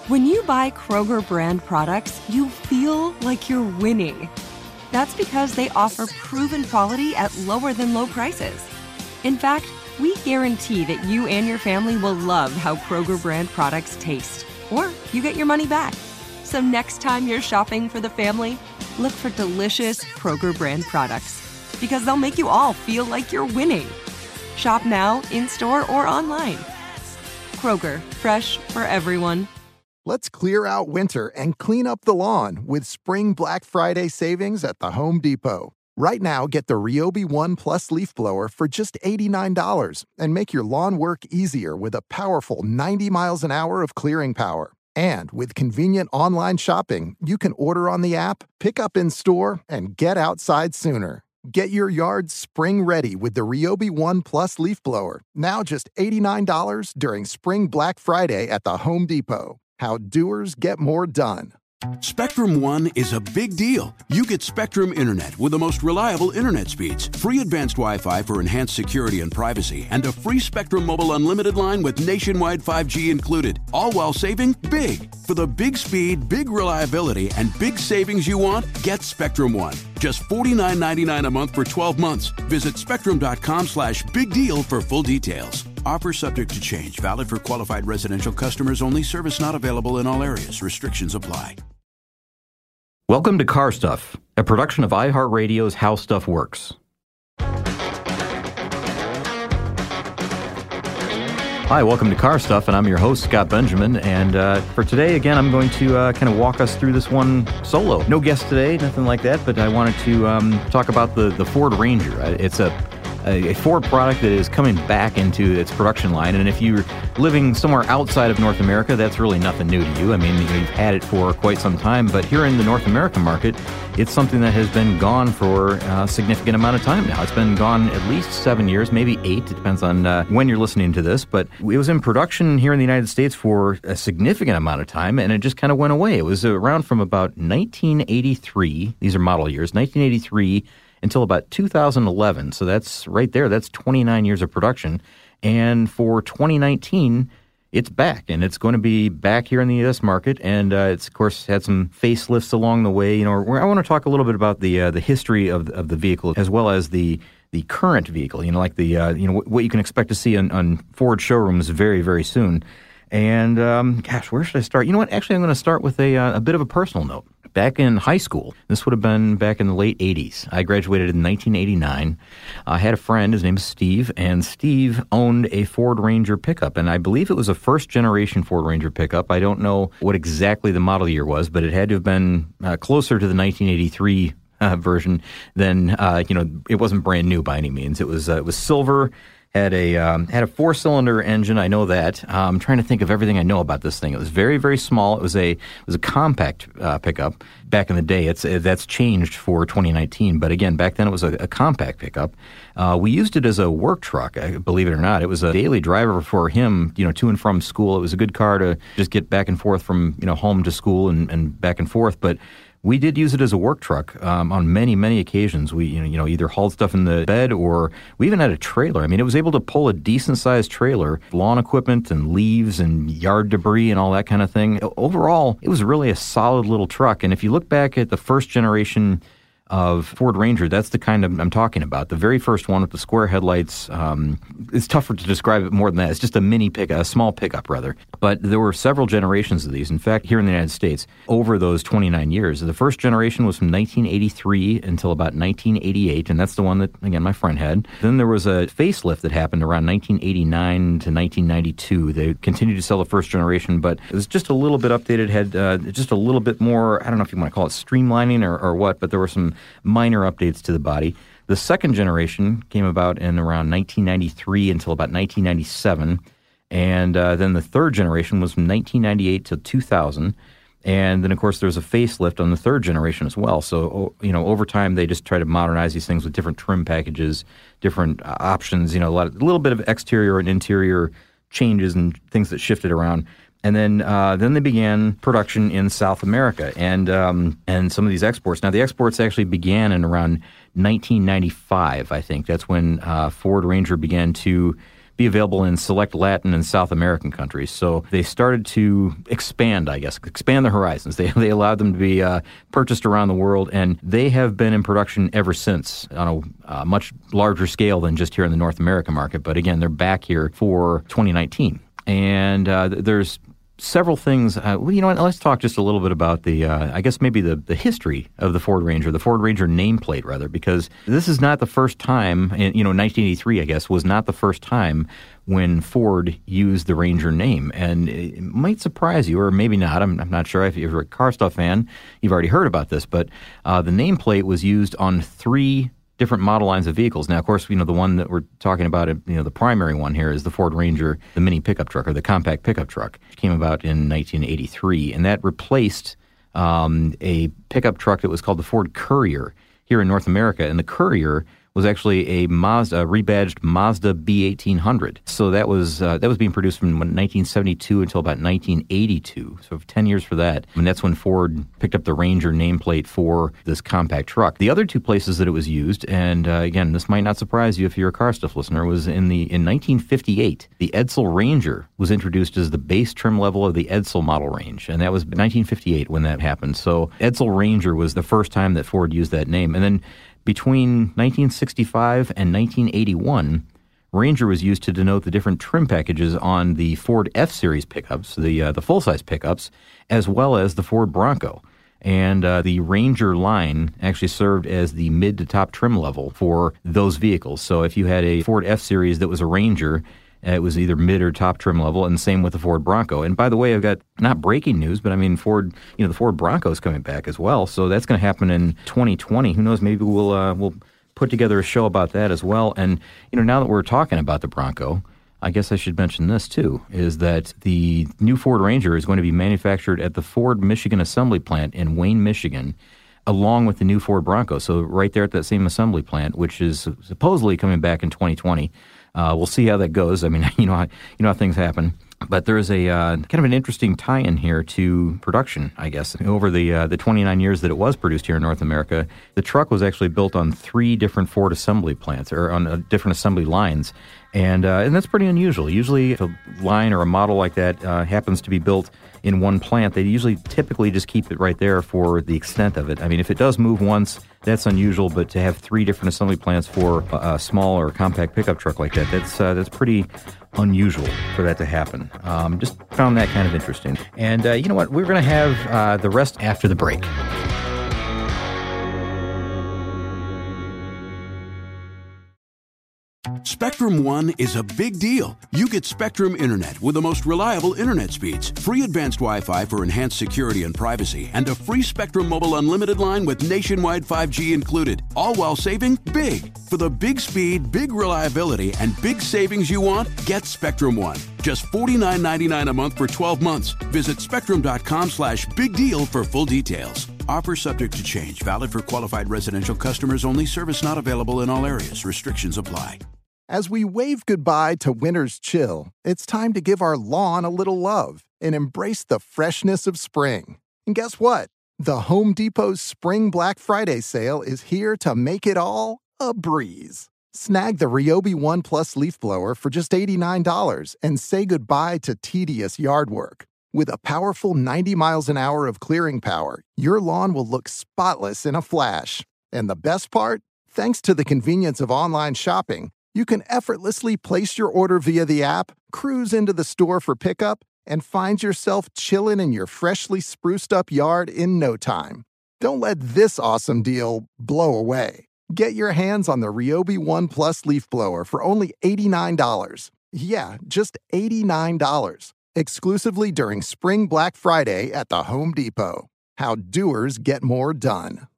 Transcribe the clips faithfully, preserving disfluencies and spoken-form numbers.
When you buy Kroger brand products, you feel like you're winning. That's because they offer proven quality at lower than low prices. In fact, we guarantee that you and your family will love how Kroger brand products taste, or you get your money back. So next time you're shopping for the family, look for delicious Kroger brand products, because they'll make you all feel like you're winning. Shop now, in-store, or online. Kroger, fresh for everyone. Let's clear out winter and clean up the lawn with spring Black Friday savings at the Home Depot. Right now, get the Ryobi One Plus leaf blower for just eighty-nine dollars and make your lawn work easier with a powerful ninety miles an hour of clearing power. And with convenient online shopping, you can order on the app, pick up in store, and get outside sooner. Get your yard spring ready with the Ryobi One Plus leaf blower, now just eighty-nine dollars during Spring Black Friday at the Home Depot. How doers get more done. Spectrum One is a big deal. You get Spectrum Internet with the most reliable internet speeds, free advanced Wi-Fi for enhanced security and privacy, and a free Spectrum Mobile Unlimited line with nationwide five G included, all while saving big. For the big speed, big reliability, and big savings you want, get Spectrum One. Just forty-nine ninety-nine a month for twelve months. Visit spectrum.com slash big deal for full details. Offer subject to change. Valid for qualified residential customers only. Service not available in all areas. Restrictions apply. Welcome to Car Stuff, a production of iHeartRadio's How Stuff Works. Hi, welcome to Car Stuff, and I'm your host, Scott Benjamin. And uh, for today, again, I'm going to uh, kind of walk us through this one solo. No guest today, nothing like that, but I wanted to um, talk about the, the Ford Ranger. It's a a Ford product that is coming back into its production line, and if you're living somewhere outside of North America, that's really nothing new to you. I mean, you know, you've had it for quite some time, but here in the North American market, it's something that has been gone for a significant amount of time now. It's been gone at least seven years, maybe eight. It depends on uh, when you're listening to this, but it was in production here in the United States for a significant amount of time, and it just kind of went away. It was around from about nineteen eighty-three, these are model years, nineteen eighty-three until about two thousand eleven. So that's right there. That's twenty-nine years of production. And for twenty nineteen, it's back, and it's going to be back here in the U S market. And uh, it's, of course, had some facelifts along the way. You know, I want to talk a little bit about the uh, the history of of the vehicle, as well as the the current vehicle. You know, like the uh, you know what you can expect to see on, on Ford showrooms very, very soon. And um, gosh, where should I start? You know what? Actually, I'm going to start with a uh, a bit of a personal note. Back in high school, this would have been back in the late eighties. I graduated in nineteen eighty-nine. I had a friend, his name is Steve, and Steve owned a Ford Ranger pickup, and I believe it was a first-generation Ford Ranger pickup. I don't know what exactly the model year was, but it had to have been uh, closer to the nineteen eighty-three uh, version than, uh, you know, it wasn't brand new by any means. It was uh, it was silver. Had a um, had a four-cylinder engine. I know that. Uh, I'm trying to think of everything I know about this thing. It was very, very small. It was a it was a compact uh, pickup back in the day. It's uh, that's changed for twenty nineteen. But again, back then it was a, a compact pickup. Uh, we used it as a work truck. I, believe it or not, it was a daily driver for him. You know, to and from school. It was a good car to just get back and forth from you know home to school and, and back and forth. But we did use it as a work truck um, on many, many occasions. We, you know, you know, either hauled stuff in the bed, or we even had a trailer. I mean, it was able to pull a decent-sized trailer, lawn equipment and leaves and yard debris and all that kind of thing. Overall, it was really a solid little truck. And if you look back at the first generation of Ford Ranger, that's the kind of I'm talking about. The very first one with the square headlights. Um, it's tougher to describe it more than that. It's just a mini pickup, a small pickup rather. But there were several generations of these. In fact, here in the United States, over those twenty-nine years, the first generation was from nineteen eighty-three until about nineteen eighty-eight, and that's the one that, again, my friend had. Then there was a facelift that happened around nineteen eighty-nine to nineteen ninety-two. They continued to sell the first generation, but it was just a little bit updated, had uh, just a little bit more, I don't know if you want to call it streamlining or, or what, but there were some minor updates to the body. The second generation came about in around nineteen ninety-three until about nineteen ninety-seven, and uh, then the third generation was from nineteen ninety-eight to two thousand, and then, of course, there was a facelift on the third generation as well. So, you know, over time, they just try to modernize these things with different trim packages, different uh, options, you know, a, lot of, a little bit of exterior and interior changes and things that shifted around. And then uh, then they began production in South America and um, and some of these exports. Now, the exports actually began in around nineteen ninety-five, I think. That's when uh, Ford Ranger began to be available in select Latin and South American countries. So they started to expand, I guess, expand their horizons. They they allowed them to be uh, purchased around the world, and they have been in production ever since on a uh, much larger scale than just here in the North American market. But again, they're back here for twenty nineteen. And uh, there's several things. Uh, well, you know what? Let's talk just a little bit about the, uh, I guess maybe the, the history of the Ford Ranger, the Ford Ranger nameplate, rather, because this is not the first time, in, you know, nineteen eighty-three, I guess, was not the first time when Ford used the Ranger name. And it might surprise you, or maybe not. I'm, I'm not sure. If you're a Car Stuff fan, you've already heard about this, but uh, the nameplate was used on three different model lines of vehicles. Now, of course, you know, the one that we're talking about, you know, the primary one here is the Ford Ranger, the mini pickup truck, or the compact pickup truck. It came about in nineteen eighty-three, and that replaced um, a pickup truck that was called the Ford Courier here in North America. And the Courier was actually a Mazda, a rebadged Mazda B eighteen hundred. So that was uh, that was being produced from nineteen seventy-two until about nineteen eighty-two. So ten years for that. And that's when Ford picked up the Ranger nameplate for this compact truck. The other two places that it was used, and uh, again, this might not surprise you if you're a Car Stuff listener, was in the in nineteen fifty-eight. The Edsel Ranger was introduced as the base trim level of the Edsel model range, and that was nineteen fifty-eight when that happened. So Edsel Ranger was the first time that Ford used that name. And then between nineteen sixty-five and nineteen eighty-one, Ranger was used to denote the different trim packages on the Ford F-Series pickups, the uh, the full-size pickups, as well as the Ford Bronco. And uh, the Ranger line actually served as the mid to top trim level for those vehicles. So if you had a Ford F-Series that was a Ranger, it was either mid or top trim level, and same with the Ford Bronco. And by the way, I've got not breaking news, but I mean Ford, you know, the Ford Bronco is coming back as well. So that's going to happen in twenty twenty. Who knows? Maybe we'll uh, we'll put together a show about that as well. And you know, now that we're talking about the Bronco, I guess I should mention this too: is that the new Ford Ranger is going to be manufactured at the Ford Michigan Assembly Plant in Wayne, Michigan, along with the new Ford Bronco. So right there at that same assembly plant, which is supposedly coming back in twenty twenty. Uh, we'll see how that goes. I mean, you know how, you know how things happen. But there is a uh, kind of an interesting tie-in here to production, I guess. Over the uh, the twenty-nine years that it was produced here in North America, the truck was actually built on three different Ford assembly plants, or on uh, different assembly lines. And uh, and that's pretty unusual. Usually if a line or a model like that uh, happens to be built in one plant, they usually typically just keep it right there for the extent of it. I mean, if it does move once, that's unusual, but to have three different assembly plants for a, a small or compact pickup truck like that, that's uh, that's pretty unusual for that to happen. Um, just found that kind of interesting. And uh, you know what? We're going to have uh, the rest after the break. Spectrum One is a big deal. You get Spectrum Internet with the most reliable internet speeds, free advanced Wi-Fi for enhanced security and privacy, and a free Spectrum Mobile Unlimited line with nationwide five G included, all while saving big. For the big speed, big reliability, and big savings you want, get Spectrum One. Just forty-nine ninety-nine a month for twelve months. Visit spectrum.com slash big deal for full details. Offer subject to change. Valid for qualified residential customers only. Service not available in all areas. Restrictions apply. As we wave goodbye to winter's chill, it's time to give our lawn a little love and embrace the freshness of spring. And guess what? The Home Depot's Spring Black Friday sale is here to make it all a breeze. Snag the Ryobi One Plus leaf blower for just eighty-nine dollars and say goodbye to tedious yard work. With a powerful ninety miles an hour of clearing power, your lawn will look spotless in a flash. And the best part? Thanks to the convenience of online shopping, you can effortlessly place your order via the app, cruise into the store for pickup, and find yourself chilling in your freshly spruced up yard in no time. Don't let this awesome deal blow away. Get your hands on the Ryobi One Plus leaf blower for only eighty-nine dollars. Yeah, just eighty-nine dollars. Exclusively during Spring Black Friday at the Home Depot. How doers get more done.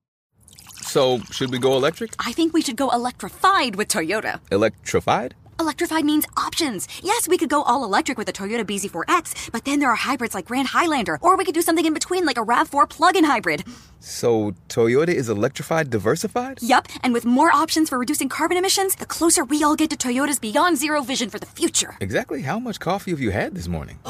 So, should we go electric? I think we should go electrified with Toyota. Electrified? Electrified means options. Yes, we could go all electric with the Toyota B Z four X, but then there are hybrids like Grand Highlander, or we could do something in between like a RAV four plug-in hybrid. So, Toyota is electrified diversified? Yup, and with more options for reducing carbon emissions, the closer we all get to Toyota's Beyond Zero vision for the future. Exactly how much coffee have you had this morning?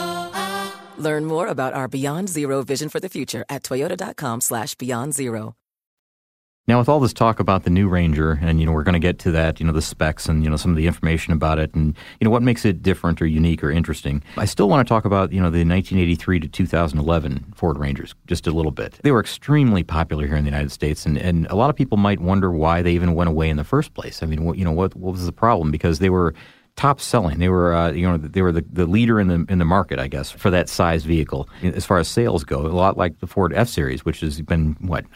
Learn more about our Beyond Zero vision for the future at toyota.com slash beyond zero. Now, with all this talk about the new Ranger, and, you know, we're going to get to that, you know, the specs and, you know, some of the information about it and, you know, what makes it different or unique or interesting. I still want to talk about, you know, the nineteen eighty-three to two thousand eleven Ford Rangers just a little bit. They were extremely popular here in the United States, and, and a lot of people might wonder why they even went away in the first place. I mean, what, you know, what, what was the problem? Because they were top selling. They were, uh, you know, they were the, the leader in the in the market, I guess, for that size vehicle. As far as sales go, a lot like the Ford F-Series, which has been, what,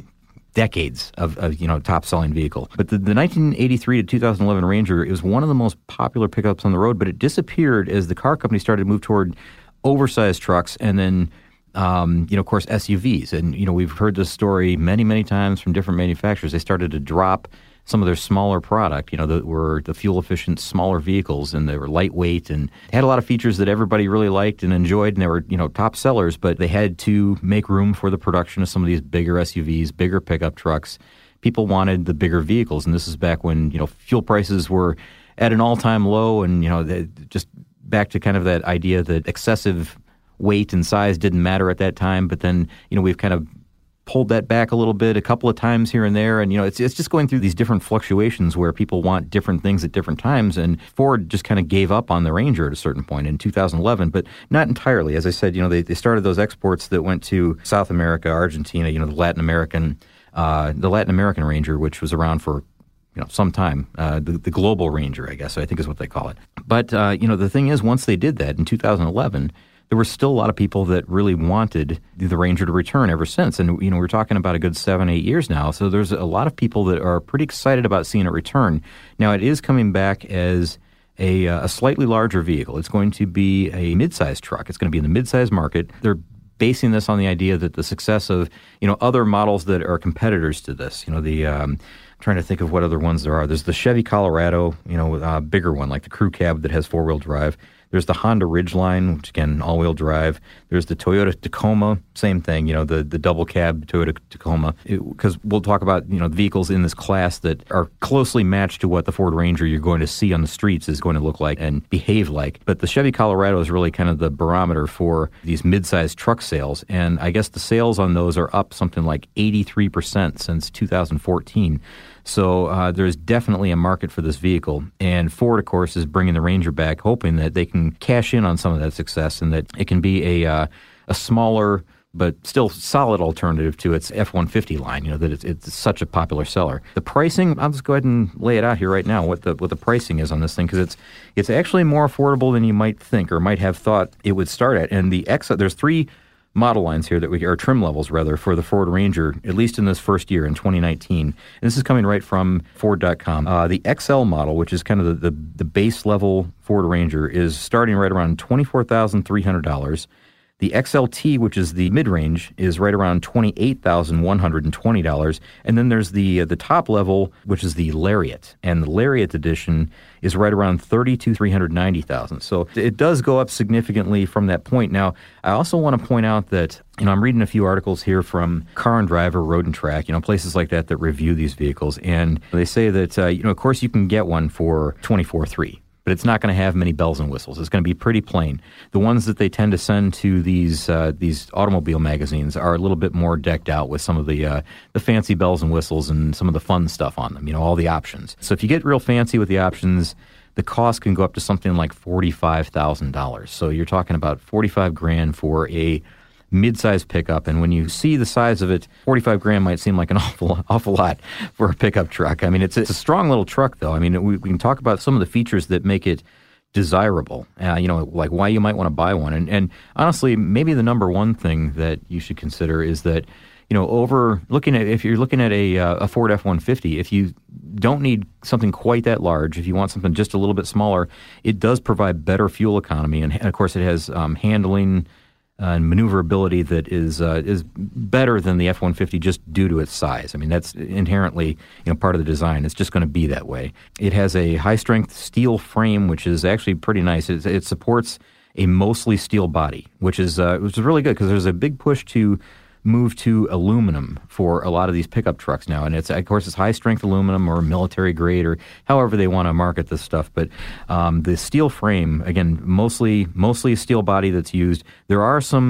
decades of, of, you know, top-selling vehicle. But the, the nineteen eighty-three to two thousand eleven Ranger, it was one of the most popular pickups on the road, but it disappeared as the car company started to move toward oversized trucks and then, um, you know, of course, S U Vs. And, you know, we've heard this story many, many times from different manufacturers. They started to drop some of their smaller product, you know, that were the fuel-efficient, smaller vehicles, and they were lightweight and had a lot of features that everybody really liked and enjoyed, and they were, you know, top sellers, but they had to make room for the production of some of these bigger S U Vs, bigger pickup trucks. People wanted the bigger vehicles, and this is back when, you know, fuel prices were at an all-time low, and, you know, they, just back to kind of that idea that excessive weight and size didn't matter at that time, but then, you know, we've kind of pulled that back a little bit a couple of times here and there. And, you know, it's it's just going through these different fluctuations where people want different things at different times. And Ford just kind of gave up on the Ranger at a certain point in two thousand eleven, but not entirely. As I said, you know, they, they started those exports that went to South America, Argentina, you know, the Latin American, uh, the Latin American Ranger, which was around for, you know, some time, uh, the, the global Ranger, I guess, I think is what they call it. But, uh, you know, the thing is, once they did that in two thousand eleven, there were still a lot of people that really wanted the Ranger to return ever since. And, you know, we're talking about a good seven, eight years now. So there's a lot of people that are pretty excited about seeing it return. Now, it is coming back as a, uh, a slightly larger vehicle. It's going to be a mid-size truck. It's going to be in the mid-size market. They're basing this on the idea that the success of, you know, other models that are competitors to this, you know, the... Um, trying to think of what other ones there are. There's the Chevy Colorado, you know, a uh, bigger one, like the crew cab that has four-wheel drive. There's the Honda Ridgeline, which, again, all-wheel drive. There's the Toyota Tacoma, same thing, you know, the, the double cab Toyota Tacoma. Because we'll talk about, you know, vehicles in this class that are closely matched to what the Ford Ranger you're going to see on the streets is going to look like and behave like. But the Chevy Colorado is really kind of the barometer for these mid-sized truck sales. And I guess the sales on those are up something like eighty-three percent since two thousand fourteen. So uh, there's definitely a market for this vehicle. And Ford, of course, is bringing the Ranger back, hoping that they can cash in on some of that success and that it can be a uh, a smaller but still solid alternative to its F one fifty line, you know, that it's, it's such a popular seller. The pricing, I'll just go ahead and lay it out here right now, what the what the pricing is on this thing, because it's it's actually more affordable than you might think or might have thought it would start at. And the X, there's three model lines here that we or trim levels rather for the Ford Ranger, at least in this first year in twenty nineteen. And this is coming right from Ford dot com. Uh, the X L model, which is kind of the, the, the base level Ford Ranger, is starting right around twenty-four thousand three hundred dollars. The X L T, which is the mid-range, is right around twenty-eight thousand one hundred twenty dollars. And then there's the uh, the top level, which is the Lariat. And the Lariat edition is right around thirty-two thousand three hundred ninety dollars. So it does go up significantly from that point. Now, I also want to point out that, you know, I'm reading a few articles here from Car and Driver, Road and Track, you know, places like that that review these vehicles. And they say that, uh, you know, of course you can get one for twenty-four thousand three hundred dollars. But it's not going to have many bells and whistles. It's going to be pretty plain. The ones that they tend to send to these uh, these automobile magazines are a little bit more decked out with some of the uh, the fancy bells and whistles and some of the fun stuff on them, you know, all the options. So if you get real fancy with the options, the cost can go up to something like forty-five thousand dollars. So you're talking about forty-five grand for a mid-sized pickup, and when you see the size of it, forty-five grand might seem like an awful awful lot for a pickup truck. I mean, it's, it's a strong little truck, though. I mean, we, we can talk about some of the features that make it desirable, uh, you know, like why you might want to buy one. And, and honestly, maybe the number one thing that you should consider is that, you know, over looking at, if you're looking at a, uh, a Ford F one fifty, if you don't need something quite that large, if you want something just a little bit smaller, it does provide better fuel economy. And, and of course, it has um, handling Uh, and maneuverability that is uh, is better than the F one fifty just due to its size. I mean, that's inherently, you know, part of the design. It's just going to be that way. It has a high-strength steel frame, which is actually pretty nice. It, it supports a mostly steel body, which is uh, which is really good because there's a big push to move to aluminum for a lot of these pickup trucks now. And it's, of course, it's high-strength aluminum or military grade or however they want to market this stuff. But um, the steel frame, again, mostly mostly a steel body that's used. There are some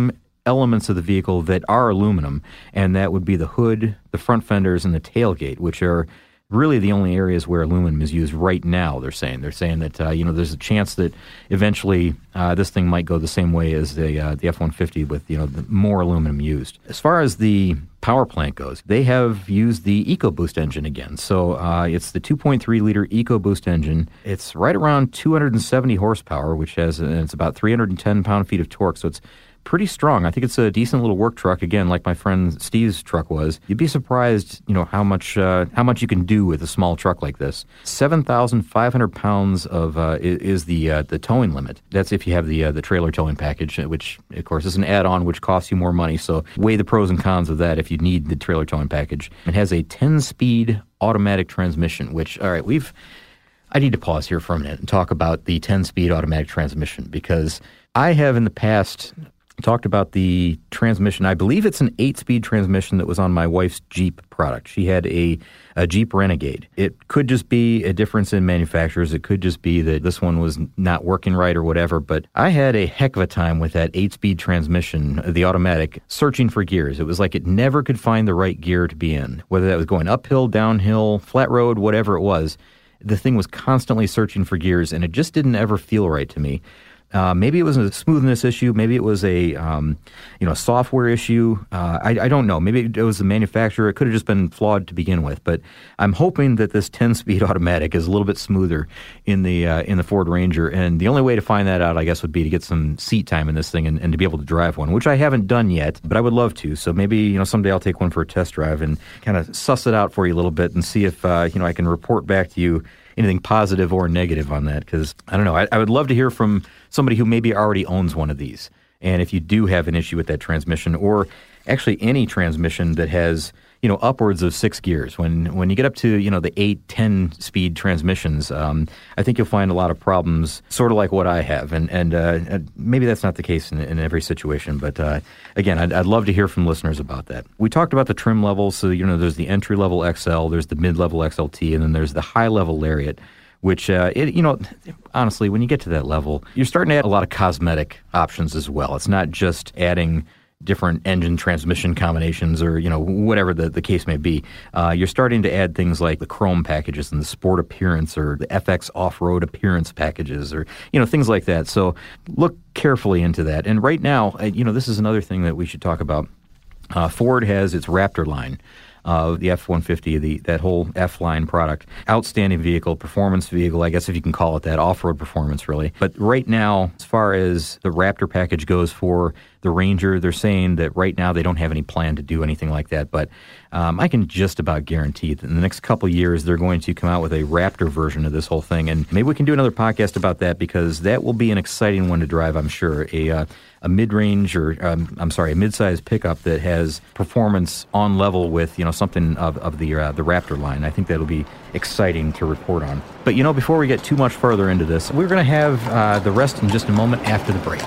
elements of the vehicle that are aluminum, and that would be the hood, the front fenders, and the tailgate, which are really the only areas where aluminum is used right now, they're saying. They're saying that, uh, you know, there's a chance that eventually uh, this thing might go the same way as the uh, the F one fifty with, you know, the more aluminum used. As far as the power plant goes, they have used the EcoBoost engine again. So uh, it's the two point three liter EcoBoost engine. It's right around two hundred seventy horsepower, which has, and it's about three hundred ten pound-feet of torque, so it's pretty strong. I think it's a decent little work truck, again, like my friend Steve's truck was. You'd be surprised, you know, how much uh, how much you can do with a small truck like this. seven thousand five hundred pounds of uh, is the uh, the towing limit. That's if you have the uh, the trailer towing package, which, of course, is an add-on, which costs you more money. So weigh the pros and cons of that if you need the trailer towing package. It has a ten-speed automatic transmission, which, all right, we've... I need to pause here for a minute and talk about the ten-speed automatic transmission, because I have in the past talked about the transmission. I believe it's an eight-speed transmission that was on my wife's Jeep product. She had a, a Jeep Renegade. It could just be a difference in manufacturers. It could just be that this one was not working right or whatever, but I had a heck of a time with that eight-speed transmission, the automatic, searching for gears. It was like it never could find the right gear to be in, whether that was going uphill, downhill, flat road, whatever it was. The thing was constantly searching for gears, and it just didn't ever feel right to me. Uh, maybe it was a smoothness issue. Maybe it was a um, you know software issue. Uh, I, I don't know. Maybe it was the manufacturer. It could have just been flawed to begin with. But I'm hoping that this ten-speed automatic is a little bit smoother in the uh, in the Ford Ranger. And the only way to find that out, I guess, would be to get some seat time in this thing and, and to be able to drive one, which I haven't done yet, but I would love to. So maybe you know someday I'll take one for a test drive and kind of suss it out for you a little bit and see if uh, you know I can report back to you anything positive or negative on that, because I don't know. I, I would love to hear from somebody who maybe already owns one of these. And if you do have an issue with that transmission, or actually any transmission that has, you know, upwards of six gears, when when you get up to, you know, the eight, ten speed transmissions, um, I think you'll find a lot of problems, sort of like what I have. And and uh, maybe that's not the case in, in every situation. But uh, again, I'd, I'd love to hear from listeners about that. We talked about the trim levels. So, you know, there's the entry level X L, there's the mid level X L T, and then there's the high level Lariat, which, uh, it, you know, honestly, when you get to that level, you're starting to add a lot of cosmetic options as well. It's not just adding different engine transmission combinations or, you know, whatever the, the case may be. Uh, you're starting to add things like the chrome packages and the sport appearance or the F X off-road appearance packages or, you know, things like that. So look carefully into that. And right now, uh, you know, this is another thing that we should talk about. Uh, Ford has its Raptor line. Uh, the F one fifty, the that whole F-line product. Outstanding vehicle, performance vehicle, I guess if you can call it that, off-road performance really. But right now, as far as the Raptor package goes for the Ranger, they're saying that right now they don't have any plan to do anything like that. But um, I can just about guarantee that in the next couple of years, they're going to come out with a Raptor version of this whole thing. And maybe we can do another podcast about that, because that will be an exciting one to drive, I'm sure. A uh, a mid-range or, um, I'm sorry, a mid-size pickup that has performance on level with, you know, something of, of the uh, the Raptor line. I think that'll be exciting to report on. But, you know, before we get too much further into this, we're going to have uh, the rest in just a moment after the break.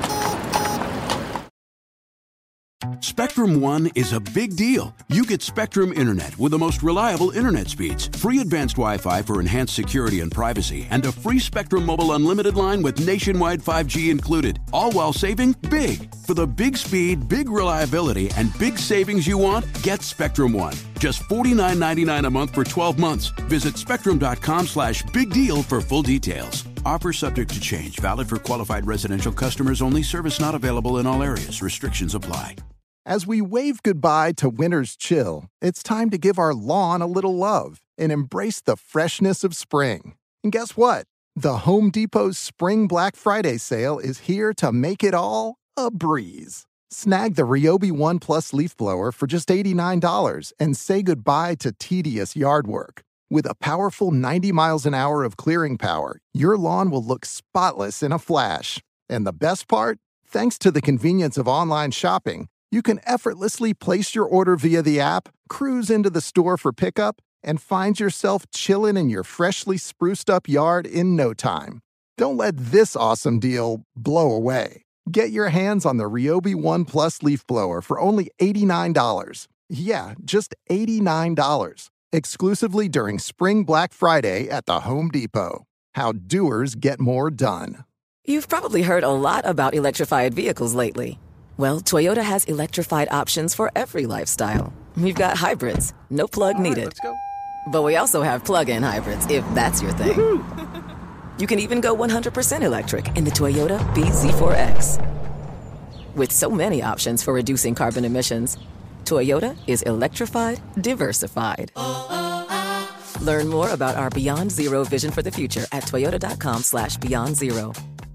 Spectrum One is a big deal. You get Spectrum Internet with the most reliable internet speeds, free advanced Wi-Fi for enhanced security and privacy, and a free Spectrum Mobile Unlimited line with nationwide five G included, all while saving big. For the big speed, big reliability, and big savings you want, get Spectrum One. Just forty-nine ninety-nine a month for twelve months. Visit spectrum.com slash big deal for full details. Offer subject to change. Valid for qualified residential customers only. Service not available in all areas. Restrictions apply. As we wave goodbye to winter's chill, it's time to give our lawn a little love and embrace the freshness of spring. And guess what? The Home Depot's Spring Black Friday sale is here to make it all a breeze. Snag the Ryobi One Plus leaf blower for just eighty-nine dollars and say goodbye to tedious yard work. With a powerful ninety miles an hour of clearing power, your lawn will look spotless in a flash. And the best part? Thanks to the convenience of online shopping, you can effortlessly place your order via the app, cruise into the store for pickup, and find yourself chilling in your freshly spruced up yard in no time. Don't let this awesome deal blow away. Get your hands on the Ryobi One Plus leaf blower for only eighty-nine dollars. Yeah, just eighty-nine dollars. Exclusively during Spring Black Friday at the Home Depot. How doers get more done. You've probably heard a lot about electrified vehicles lately. Well, Toyota has electrified options for every lifestyle. We've got hybrids, no plug All right, needed. let's go. But we also have plug-in hybrids, if that's your thing. You can even go one hundred percent electric in the Toyota B Z four X. With so many options for reducing carbon emissions, Toyota is electrified, diversified. Learn more about our Beyond Zero vision for the future at toyota.com slash beyond zero.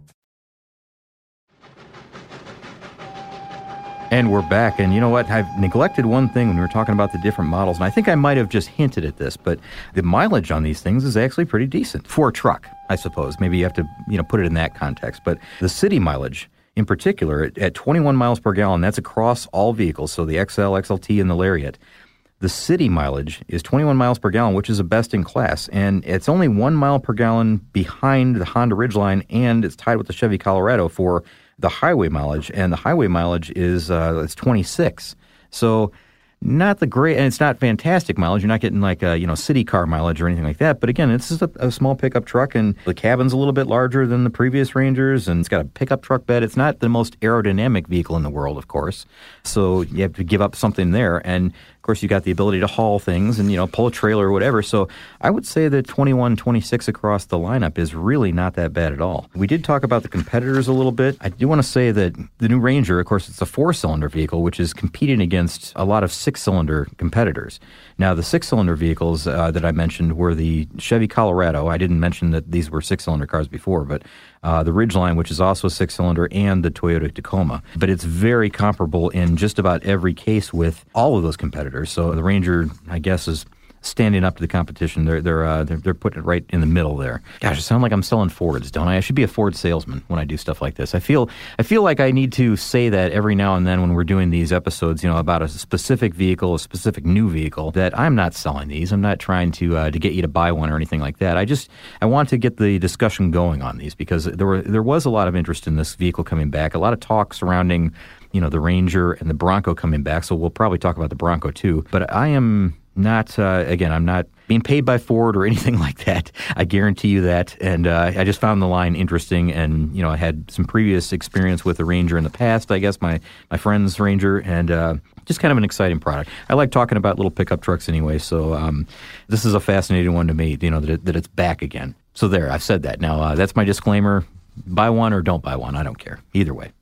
And we're back. And you know what? I've neglected one thing when we were talking about the different models. And I think I might have just hinted at this, but the mileage on these things is actually pretty decent for a truck, I suppose. Maybe you have to, you know, put it in that context. But the city mileage in particular, at, at twenty-one miles per gallon, that's across all vehicles. So the X L, X L T, and the Lariat. The city mileage is twenty-one miles per gallon, which is a best in class. And it's only one mile per gallon behind the Honda Ridgeline, and it's tied with the Chevy Colorado for the highway mileage, and the highway mileage is uh, it's twenty-six. So not the great, and it's not fantastic mileage. You're not getting like a, you know, city car mileage or anything like that. But again, this is a, a small pickup truck, and the cabin's a little bit larger than the previous Rangers, and it's got a pickup truck bed. It's not the most aerodynamic vehicle in the world, of course. So you have to give up something there. And of course, you got the ability to haul things and, you know, pull a trailer or whatever. So I would say that twenty-one, twenty-six across the lineup is really not that bad at all. We did talk about the competitors a little bit. I do want to say that the new Ranger, of course, it's a four-cylinder vehicle, which is competing against a lot of six-cylinder competitors. Now, the six-cylinder vehicles uh, that I mentioned were the Chevy Colorado. I didn't mention that these were six-cylinder cars before, but uh, the Ridgeline, which is also a six-cylinder, and the Toyota Tacoma. But it's very comparable in just about every case with all of those competitors. So the Ranger, I guess, is standing up to the competition. They're they're uh, they're, they're putting it right in the middle there. Gosh, I sound like I'm selling Fords, don't I? I should be a Ford salesman when I do stuff like this. I feel I feel like I need to say that every now and then when we're doing these episodes, you know, about a specific vehicle, a specific new vehicle, that I'm not selling these. I'm not trying to uh, to get you to buy one or anything like that. I just I want to get the discussion going on these because there were there was a lot of interest in this vehicle coming back. A lot of talk surrounding, you know, the Ranger and the Bronco coming back. So we'll probably talk about the Bronco too. But I am not, uh, again, I'm not being paid by Ford or anything like that. I guarantee you that. And uh, I just found the line interesting. And, you know, I had some previous experience with the Ranger in the past, I guess, my, my friend's Ranger, and uh, just kind of an exciting product. I like talking about little pickup trucks anyway. So um, this is a fascinating one to me, you know, that, it, that it's back again. So there, I've said that. Now, uh, that's my disclaimer. Buy one or don't buy one. I don't care. Either way.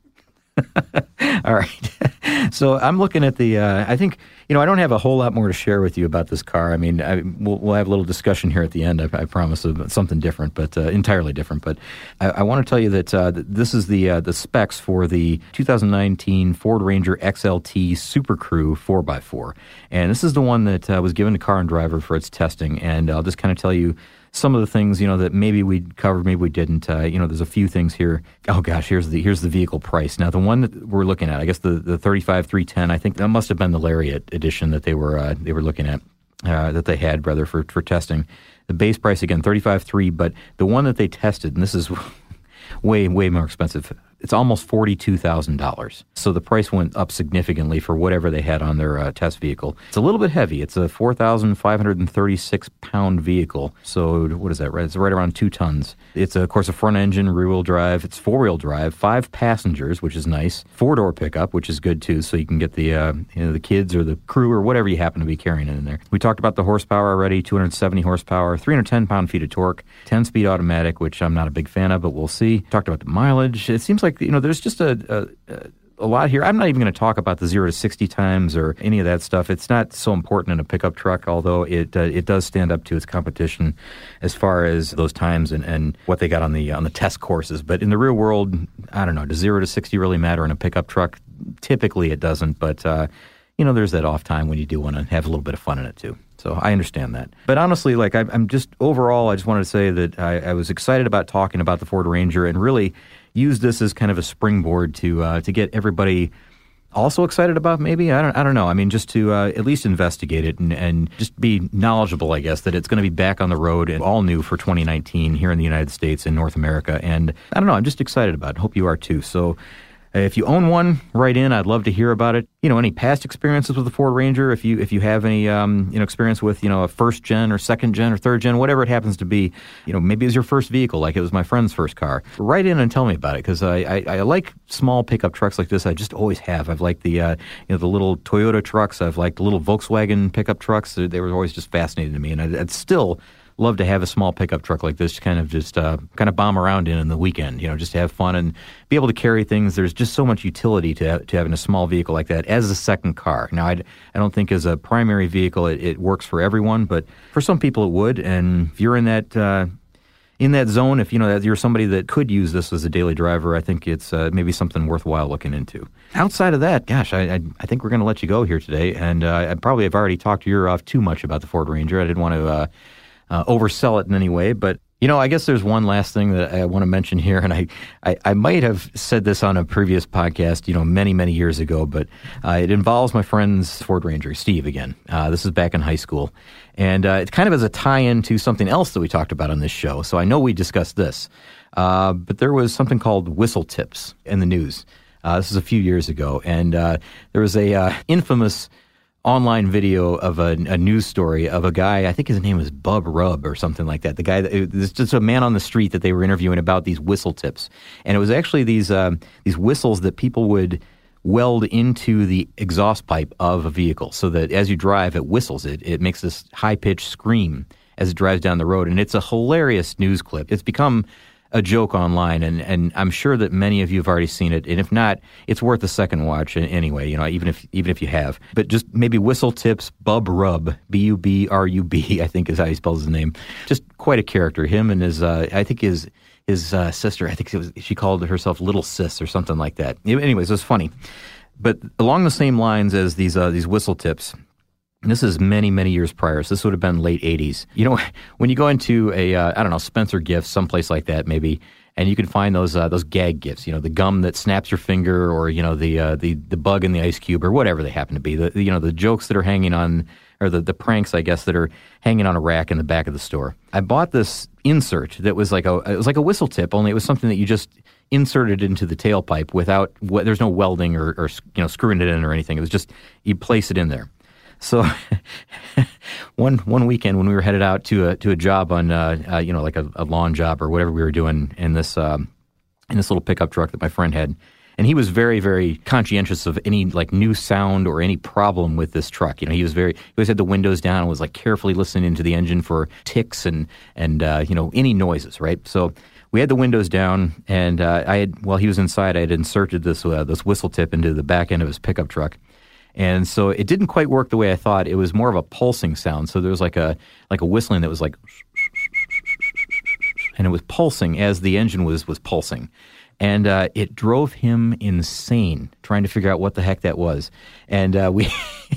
All right. So I'm looking at the, uh, I think, you know, I don't have a whole lot more to share with you about this car. I mean, I, we'll, we'll have a little discussion here at the end, I, I promise, of something different, but uh, entirely different. But I, I want to tell you that uh, this is the uh, the specs for the two thousand nineteen Ford Ranger X L T Super Crew four by four. And this is the one that uh, was given to Car and Driver for its testing. And I'll just kind of tell you some of the things, you know, that maybe we covered, maybe we didn't. Uh, you know, there's a few things here. Oh gosh, here's the here's the vehicle price. Now, the one that we're looking at, I guess the the thirty-five three ten. I think that must have been the Lariat edition that they were uh, they were looking at, uh, that they had rather for for testing. The base price again, thirty-five three. But the one that they tested, and this is way way more expensive. It's almost forty-two thousand dollars. So the price went up significantly for whatever they had on their uh, test vehicle. It's a little bit heavy. It's a four thousand five hundred thirty-six pound vehicle. So what is that, right? It's right around two tons. It's, a, of course, a front engine, rear-wheel drive. It's four-wheel drive, five passengers, which is nice. Four-door pickup, which is good, too, so you can get the uh, you know, the kids or the crew or whatever you happen to be carrying in there. We talked about the horsepower already, two hundred seventy horsepower, three hundred ten pound-feet of torque, ten-speed automatic, which I'm not a big fan of, but we'll see. Talked about the mileage. It seems like, you know, there's just a, a, a lot here. I'm not even going to talk about the zero to sixty times or any of that stuff. It's not so important in a pickup truck, although it uh, it does stand up to its competition as far as those times and, and what they got on the on the test courses. But in the real world, I don't know, does zero to sixty really matter in a pickup truck? Typically it doesn't, but uh, you know, there's that off time when you do want to have a little bit of fun in it too. So I understand that. But honestly, like I, I'm just overall, I just wanted to say that I, I was excited about talking about the Ford Ranger and really use this as kind of a springboard to uh, to get everybody also excited about maybe. I don't I don't know. I mean, just to uh, at least investigate it and, and just be knowledgeable, I guess, that it's going to be back on the road and all new for twenty nineteen here in the United States and North America. And I don't know. I'm just excited about it. Hope you are too. So If you own one, write in. I'd love to hear about it. You know, any past experiences with the Ford Ranger, if you if you have any um, you know experience with, you know, a first gen or second gen or third gen, whatever it happens to be, you know, maybe it was your first vehicle, like it was my friend's first car. Write in and tell me about it, because I, I, I like small pickup trucks like this. I just always have. I've liked the uh, you know the little Toyota trucks. I've liked the little Volkswagen pickup trucks. They were always just fascinating to me, and I'd, I'd still love to have a small pickup truck like this to kind of just uh, kind of bomb around in in the weekend, you know, just to have fun and be able to carry things. There's just so much utility to to having a small vehicle like that as a second car. Now, I'd, I don't think as a primary vehicle it, it works for everyone, but for some people it would. And if you're in that uh, in that zone, if you know that you're somebody that could use this as a daily driver, I think it's uh, maybe something worthwhile looking into. Outside of that, gosh, I I, I think we're going to let you go here today, and uh, I probably have already talked your ear off too much about the Ford Ranger. I didn't want to Uh, Uh, oversell it in any way, but you know, I guess there's one last thing that I want to mention here, and I, I, I might have said this on a previous podcast, you know, many, many years ago, but uh, it involves my friend's Ford Ranger, Steve, again. Uh, this is back in high school, and uh, it's kind of as a tie-in to something else that we talked about on this show, so I know we discussed this, uh, but there was something called whistle tips in the news. Uh, this is a few years ago, and uh, there was a uh, infamous online video of a, a news story of a guy, I think his name was Bub Rub or something like that. The guy, that, it was just a man on the street that they were interviewing about these whistle tips. And it was actually these um, these whistles that people would weld into the exhaust pipe of a vehicle so that as you drive, it whistles. It, it makes this high-pitched scream as it drives down the road. And it's a hilarious news clip. It's become a joke online, and, and I'm sure that many of you have already seen it. And if not, it's worth a second watch anyway, you know, even if even if you have. But just maybe whistle tips, Bub Rub, B U B R U B, I think is how he spells his name. Just quite a character. Him and his, uh, I think his his uh, sister, I think it was, she called herself Little Sis or something like that. Anyways, it was funny. But along the same lines as these uh, these whistle tips, and this is many, many years prior, so this would have been late eighties. You know, when you go into a, uh, I don't know, Spencer Gifts, someplace like that maybe, and you can find those uh, those gag gifts, you know, the gum that snaps your finger, or, you know, the uh, the the bug in the ice cube, or whatever they happen to be. The, you know, the jokes that are hanging on, or the, the pranks, I guess, that are hanging on a rack in the back of the store. I bought this insert that was like a, it was like a whistle tip, only it was something that you just inserted into the tailpipe without, there's no welding or, or, you know, screwing it in or anything. It was just, you place it in there. So one one weekend when we were headed out to a to a job on uh, uh, you know like a, a lawn job or whatever we were doing in this um, in this little pickup truck that my friend had, and he was very very conscientious of any like new sound or any problem with this truck. You know, he was very he always had the windows down and was like carefully listening into the engine for ticks and and uh, you know any noises, right? So we had the windows down, and uh, I had while he was inside, I had inserted this uh, this whistle tip into the back end of his pickup truck. And so it didn't quite work the way I thought. It was more of a pulsing sound. So there was like a like a whistling that was like, and it was pulsing as the engine was was pulsing. And uh, it drove him insane trying to figure out what the heck that was. And uh, we,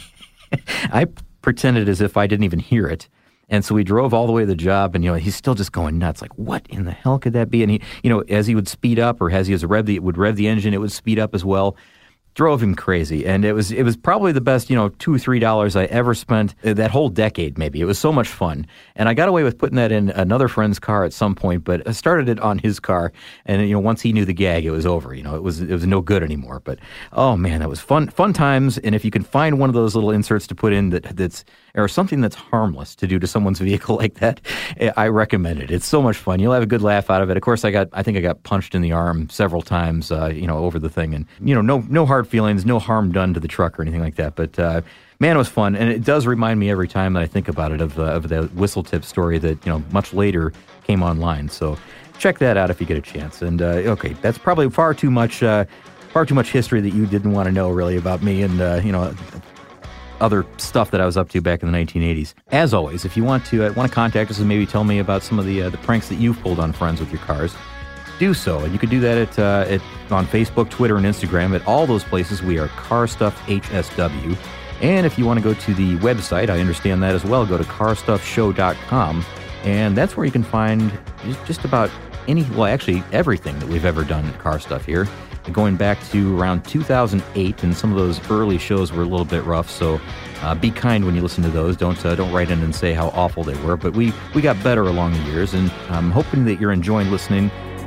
I pretended as if I didn't even hear it. And so we drove all the way to the job, and, you know, he's still just going nuts. Like, what in the hell could that be? And he, you know, as he would speed up, or as he was rev the, would rev the engine, it would speed up as well. Drove him crazy, and it was it was probably the best, you know, two or three dollars I ever spent that whole decade. Maybe it was so much fun, and I got away with putting that in another friend's car at some point. But I started it on his car, and you know, once he knew the gag, it was over. You know, it was it was no good anymore. But oh man, that was fun fun times. And if you can find one of those little inserts to put in that that's or something that's harmless to do to someone's vehicle like that, I recommend it. It's so much fun. You'll have a good laugh out of it. Of course, I got I think I got punched in the arm several times, uh, you know, over the thing, and you know, no no hard feelings, no harm done to the truck or anything like that. But uh, man, it was fun, and it does remind me every time that I think about it of uh, of the whistle tip story that, you know, much later came online. So check that out if you get a chance. And uh, okay, that's probably far too much uh, far too much history that you didn't want to know really about me and uh, you know, other stuff that I was up to back in the nineteen eighties. As always, if you want to uh, want to contact us and maybe tell me about some of the uh, the pranks that you've pulled on friends with your cars, do so. And you can do that at, uh, at on Facebook, Twitter, and Instagram. At all those places, we are Car Stuff H S W. And if you want to go to the website, I understand that as well, go to car stuff show dot com. And that's where you can find just about any, well, actually everything that we've ever done at Car Stuff here, going back to around two thousand eight, and some of those early shows were a little bit rough, so uh, be kind when you listen to those. Don't uh, don't write in and say how awful they were, but we, we got better along the years, and I'm hoping that you're enjoying listening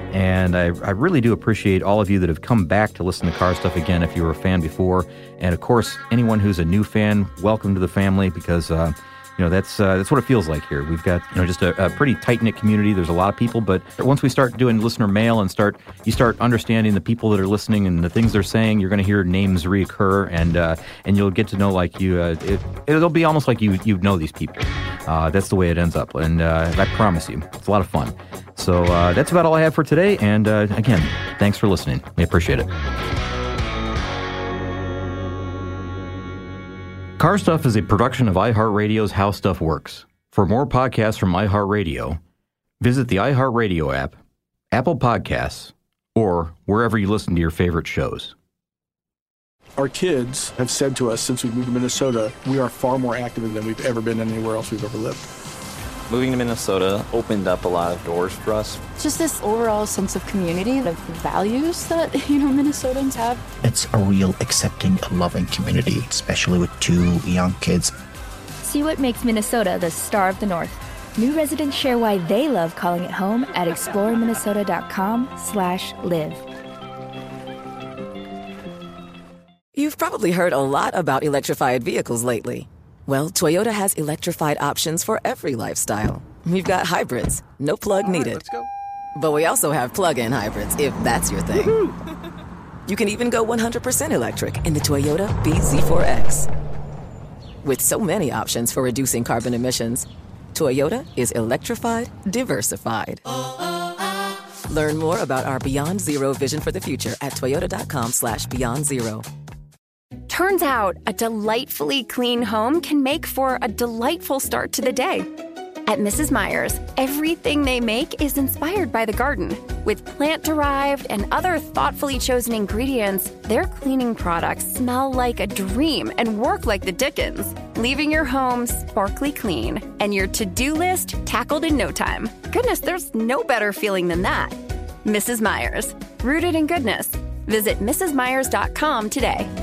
And I, I really do appreciate all of you that have come back to listen to Car Stuff again if you were a fan before. And of course, anyone who's a new fan, welcome to the family, because uh, you know that's uh, that's what it feels like here. We've got you know just a, a pretty tight-knit community. There's a lot of people, but once we start doing listener mail and start you start understanding the people that are listening and the things they're saying, you're going to hear names reoccur, and uh, and you'll get to know like you. Uh, it, it'll be almost like you you know these people. Uh, that's the way it ends up, and uh, I promise you, it's a lot of fun. So uh, that's about all I have for today. And uh, again, thanks for listening. I appreciate it. Car Stuff is a production of iHeartRadio's How Stuff Works. For more podcasts from iHeartRadio, visit the iHeartRadio app, Apple Podcasts, or wherever you listen to your favorite shows. Our kids have said to us since we moved to Minnesota, we are far more active than we've ever been anywhere else we've ever lived. Moving to Minnesota opened up a lot of doors for us. Just this overall sense of community, of values that, you know, Minnesotans have. It's a real accepting, loving community, especially with two young kids. See what makes Minnesota the star of the North. New residents share why they love calling it home at exploreminnesota.com slash live. You've probably heard a lot about electrified vehicles lately. Well, Toyota has electrified options for every lifestyle. We've got hybrids, no plug All right, needed. let's go. But we also have plug-in hybrids, if that's your thing. Woo-hoo. You can even go one hundred percent electric in the Toyota B Z four X. With so many options for reducing carbon emissions, Toyota is electrified, diversified. Learn more about our Beyond Zero vision for the future at toyota.com slash beyond zero. Turns out a delightfully clean home can make for a delightful start to the day. At Missus Meyer's, everything they make is inspired by the garden. With plant-derived and other thoughtfully chosen ingredients, their cleaning products smell like a dream and work like the Dickens, leaving your home sparkly clean and your to-do list tackled in no time. Goodness, there's no better feeling than that. Missus Meyer's, rooted in goodness. Visit mrs myers dot com today.